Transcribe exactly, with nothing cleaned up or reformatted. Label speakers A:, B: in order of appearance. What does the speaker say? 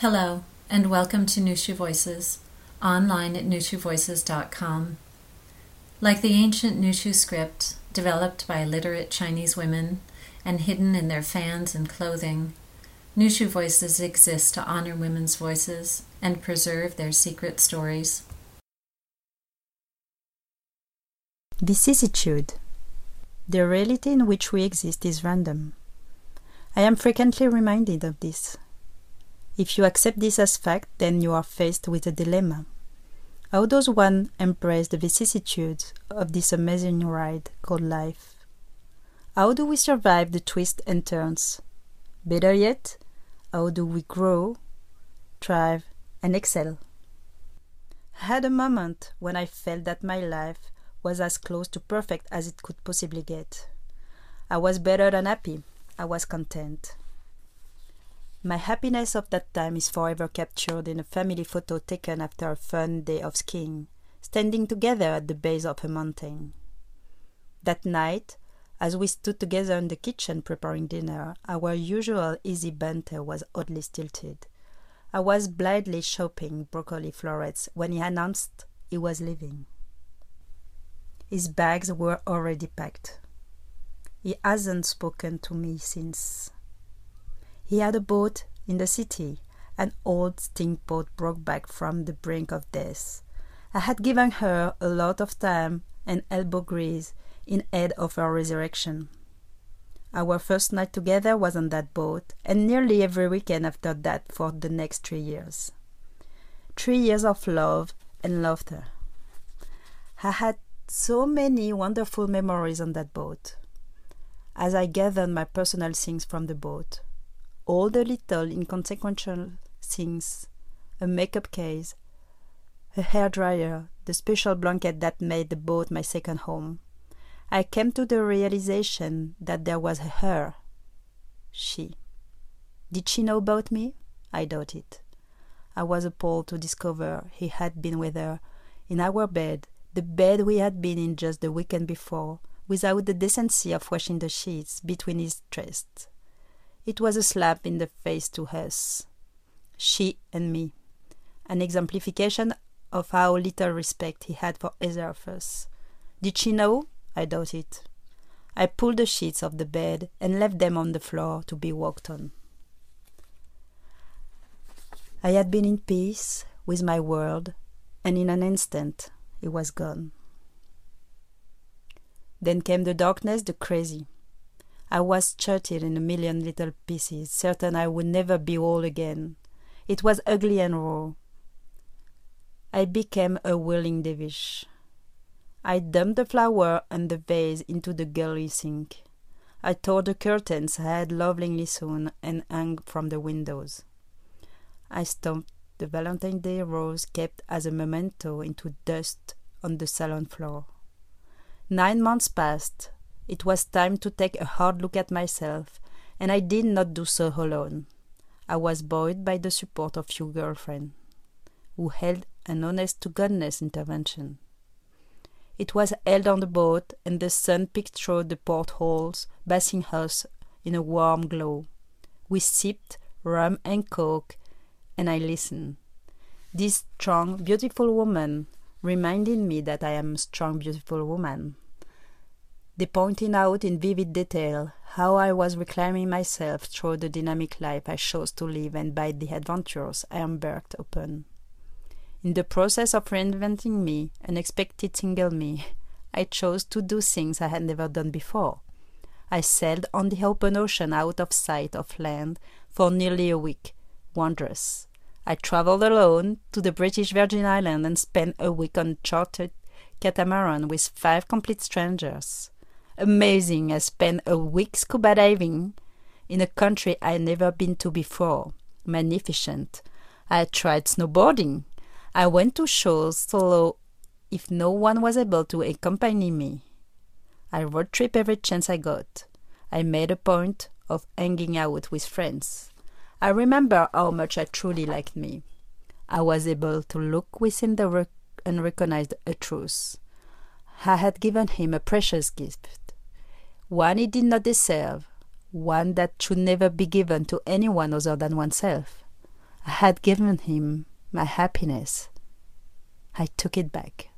A: Hello, and welcome to Nushu Voices, online at nushu voices dot com. Like the ancient Nushu script, developed by literate Chinese women and hidden in their fans and clothing, Nushu Voices exist to honor women's voices and preserve their secret stories.
B: Vicissitude. The reality in which we exist is random. I am frequently reminded of this. If you accept this as fact, then you are faced with a dilemma. How does one embrace the vicissitudes of this amazing ride called life? How do we survive the twists and turns? Better yet, how do we grow, thrive, and excel? I had a moment when I felt that my life was as close to perfect as it could possibly get. I was better than happy. I was content. My happiness of that time is forever captured in a family photo taken after a fun day of skiing, standing together at the base of a mountain. That night, as we stood together in the kitchen preparing dinner, our usual easy banter was oddly stilted. I was blithely shopping broccoli florets when he announced he was leaving. His bags were already packed. He hasn't spoken to me since. He had a boat in the city, an old steamboat brought back from the brink of death. I had given her a lot of time and elbow grease in aid of her resurrection. Our first night together was on that boat, and nearly every weekend after that for the next three years. Three years of love and laughter. I had so many wonderful memories on that boat. As I gathered my personal things from the boat, all the little inconsequential things, a makeup case, a hairdryer, the special blanket that made the boat my second home, I came to the realization that there was a her, she. Did she know about me? I doubt it. I was appalled to discover he had been with her in our bed, the bed we had been in just the weekend before, without the decency of washing the sheets between his chests. It was a slap in the face to us, she and me, an exemplification of how little respect he had for either of us. Did she know? I doubt it. I pulled the sheets off the bed and left them on the floor to be walked on. I had been in peace with my world, and in an instant it was gone. Then came the darkness, the crazy. I was shattered in a million little pieces, certain I would never be whole again. It was ugly and raw. I became a whirling dervish. I dumped the flower and the vase into the galley sink. I tore the curtains I had lovingly sewn and hung from the windows. I stomped the Valentine's Day rose kept as a memento into dust on the salon floor. Nine months passed. It was time to take a hard look at myself, and I did not do so alone. I was buoyed by the support of few girlfriends, who held an honest-to-goodness intervention. It was held on the boat, and the sun peeked through the portholes, bathing us in a warm glow. We sipped rum and coke, and I listened. This strong, beautiful woman reminded me that I am a strong, beautiful woman. They pointed out in vivid detail how I was reclaiming myself through the dynamic life I chose to live and by the adventures I embarked upon. In the process of reinventing me, unexpected single me, I chose to do things I had never done before. I sailed on the open ocean out of sight of land for nearly a week, wondrous. I traveled alone to the British Virgin Islands and spent a week on a chartered catamaran with five complete strangers. Amazing, I spent a week scuba diving in a country I had never been to before. Magnificent. I tried snowboarding. I went to shows solo if no one was able to accompany me. I road trip every chance I got. I made a point of hanging out with friends. I remember how much I truly liked me. I was able to look within the rec- and recognize a truth. I had given him a precious gift, one he did not deserve, one that should never be given to anyone other than oneself. I had given him my happiness. I took it back.